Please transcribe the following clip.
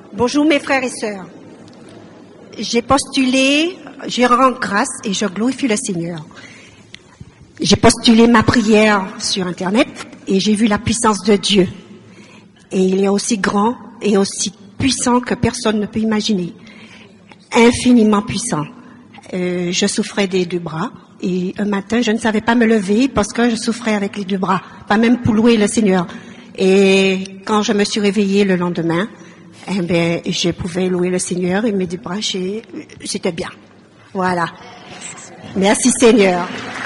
Bonjour mes frères et sœurs. J'ai postulé, je rends grâce et je glorifie le Seigneur. J'ai postulé ma prière sur Internet et j'ai vu la puissance de Dieu. Et il est aussi grand et aussi puissant que personne ne peut imaginer. Infiniment puissant. Je souffrais des deux bras et un matin, je ne savais pas me lever parce que je souffrais avec les deux bras, pas même pour louer le Seigneur. Et quand je me suis réveillée le lendemain, je pouvais louer le Seigneur et mes deux bras, c'était bien. Voilà. Merci Seigneur.